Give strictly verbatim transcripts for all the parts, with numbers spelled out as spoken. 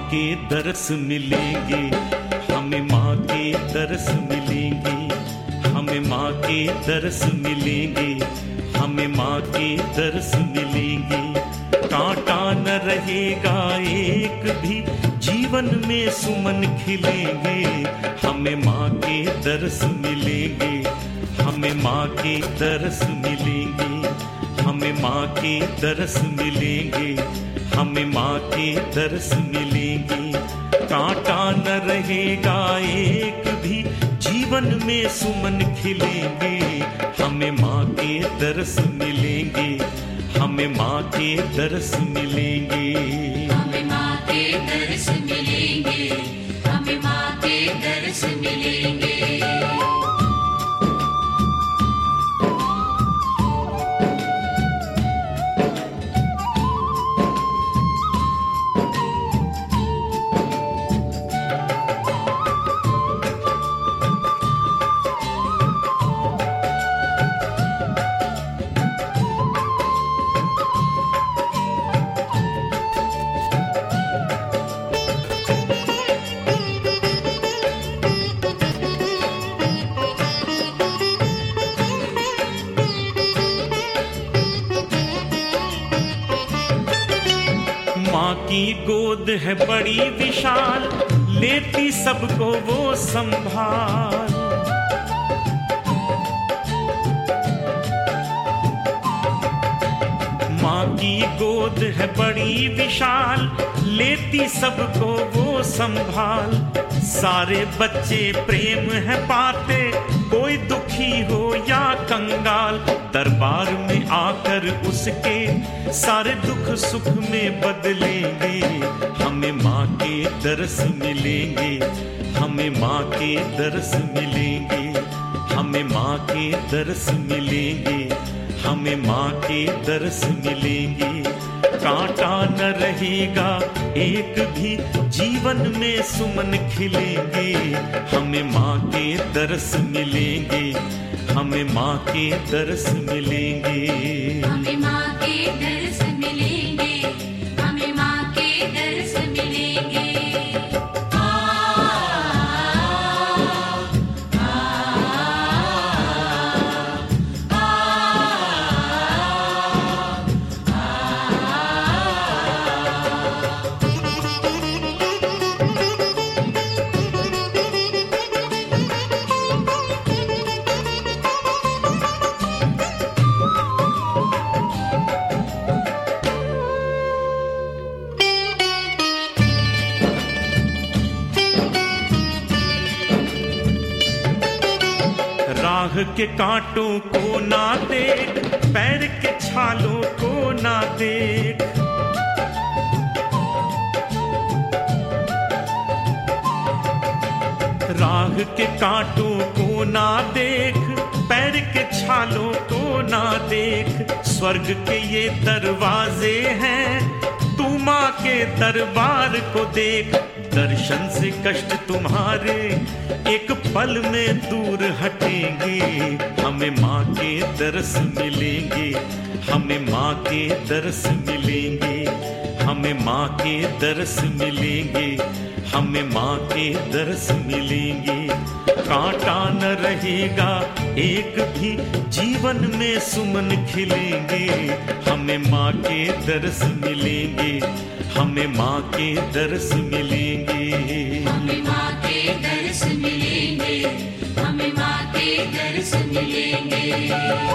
के दरस मिलेंगे, हमें माँ के दरस मिलेंगे, हमें माँ के दरस मिलेंगे, हमें माँ के दरस मिलेंगे। कांटा न रहेगा एक भी, जीवन में सुमन खिलेंगे, हमें माँ के दरस मिलेंगे, हमें माँ के दरस मिलेंगे, हमें माँ के दरस मिलेंगे, हमें माँ के दरस मिलेंगे। कांटा न रहेगा एक भी, जीवन में सुमन खिलेंगे, हमें माँ के दरस मिलेंगे, हमें माँ के दरस मिलेंगे, हमें माँ के दरस मिलेंगे, हमें माँ के दरस मिलेंगे। माँ की गोद है बड़ी विशाल, लेती सबको वो संभाल। माँ की गोद है बड़ी विशाल, लेती सबको वो संभाल। सारे बच्चे प्रेम है पाते, कोई दुखी हो या कंगाल, दरबार में आकर उसके सारे दुख सुख में बदलेंगे, हमें माँ के दरस मिलेंगे, हमें माँ के दरस मिलेंगे, हमें माँ के दरस मिलेंगे, हमें माँ के दरस मिलेंगे। कांटा न रहेगा एक भी, जीवन में सुमन खिलेंगे, हमें माँ के दरस मिलेंगे, हमें माँ के दरस मिलेंगे, हमें माँ के दरस मिलेंगे, हमें माँ के दरस मिलेंगे। राह के कांटों को ना देख, पैर के छालों को ना देख। राह के कांटों को ना देख, पैर के छालों को ना देख। स्वर्ग के ये दरवाजे हैं, तू माँ के दरबार को देख। दर्शन से कष्ट तुम्हारे एक पल में दूर हटेंगे, हमें माँ के दरस मिलेंगे, हमें माँ के दरस मिलेंगे, हमें माँ के दरस मिलेंगे, हमें माँ के दरस मिलेंगे। कांटा न रहेगा एक भी, जीवन में सुमन खिलेंगे, हमें माँ के दरस मिलेंगे, हमें माँ के दरस मिलेंगे, हमें माँ के दरस मिलेंगे, हमें माँ के दरस मिलेंगे।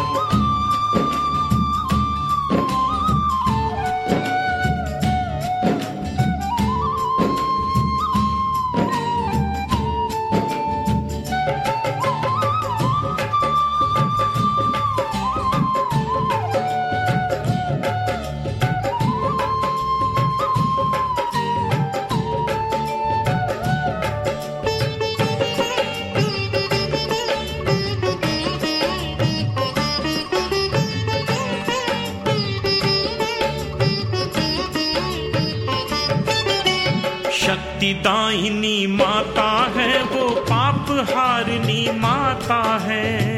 शक्ति दायिनी माता है, वो पाप हारिनी माता है।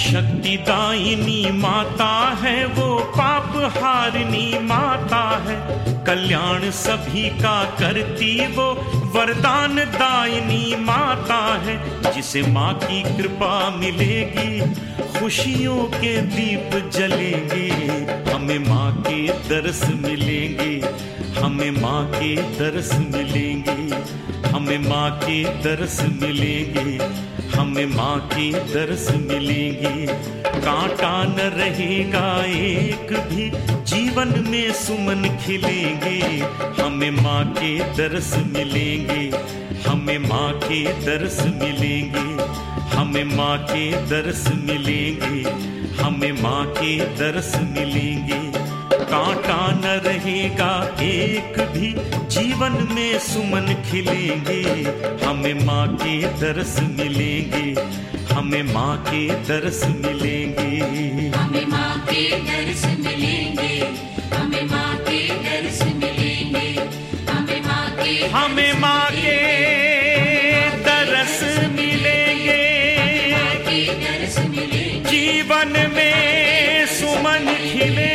शक्तिदायिनी माता है वो, पाप हारिनी माता है, कल्याण सभी का करती वो, वरदान दायिनी माता है। जिसे माँ की कृपा मिलेगी खुशियों के दीप जलेंगे, हमें माँ के दर्श मिलेंगे, हमें माँ के दर्श मिलेंगे, हमें माँ के दर्श मिलेंगे, हमें माँ के दर्श मिलेंगे। कांटा न रहेगा एक भी, जीवन में सुमन खिलेंगे, हमें माँ के दर्श मिलेंगे, हमें माँ के दर्श मिलेंगे, हमें माँ के दर्श मिलेंगे, हमें माँ के दर्श मिलेंगे। कांटा न रहेगा एक भी, जीवन में सुमन खिलेंगे, हमें माँ के दर्श मिलेंगे, हमें माँ के दर्श मिलेंगे, हमें माँ के दर्श मिलेंगे, हमें माँ के दर्श मिलेंगे, हमें माँ के हमें माँ के दर्श मिलेंगे, दर्श मिलेंगे, जीवन में सुमन खिले